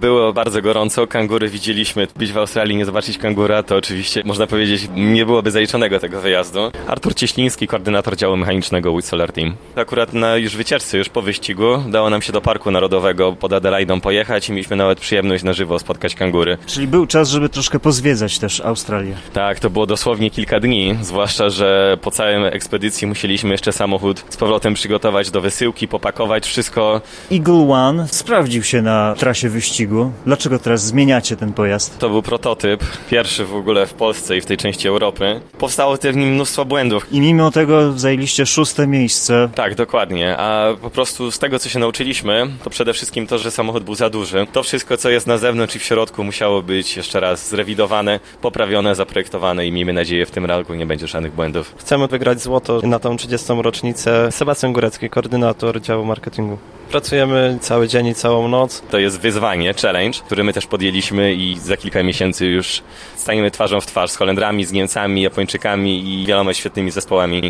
Było bardzo gorąco, kangury widzieliśmy. Być w Australii, nie zobaczyć kangura, to oczywiście, można powiedzieć, nie byłoby zaliczonego tego wyjazdu. Artur Cieśliński, koordynator działu mechanicznego With Solar Team. Akurat na już wycieczce, już po wyścigu, udało nam się do Parku Narodowego pod Adelaidą pojechać i mieliśmy nawet przyjemność na żywo spotkać kangury. Czyli był czas, żeby troszkę pozwiedzać też Australię. Tak, to było dosłownie kilka dni, zwłaszcza, że po całej ekspedycji musieliśmy jeszcze samochód z powrotem przygotować do wysyłki, popakować wszystko. Eagle One sprawdził się na trasie wyścigu. Dlaczego teraz zmieniacie ten pojazd? To był prototyp, pierwszy w ogóle w Polsce i w tej części Europy. Powstało w nim mnóstwo błędów. I mimo tego zajęliście 6. miejsce. Tak, dokładnie, a po prostu z tego, co się nauczyliśmy, to przede wszystkim to, że samochód był za duży. To wszystko, co jest na zewnątrz i w środku, musiało być jeszcze raz zrewidowane, poprawione, zaprojektowane i miejmy nadzieję, w tym roku nie będzie żadnych błędów. Chcemy wygrać złoto na tą 30. rocznicę. Sebastian Górecki, koordynator działu marketingu. Pracujemy cały dzień i całą noc. To jest wyzwanie, challenge, który my też podjęliśmy i za kilka miesięcy już staniemy twarzą w twarz z Holendrami, z Niemcami, Japończykami i wieloma świetnymi zespołami.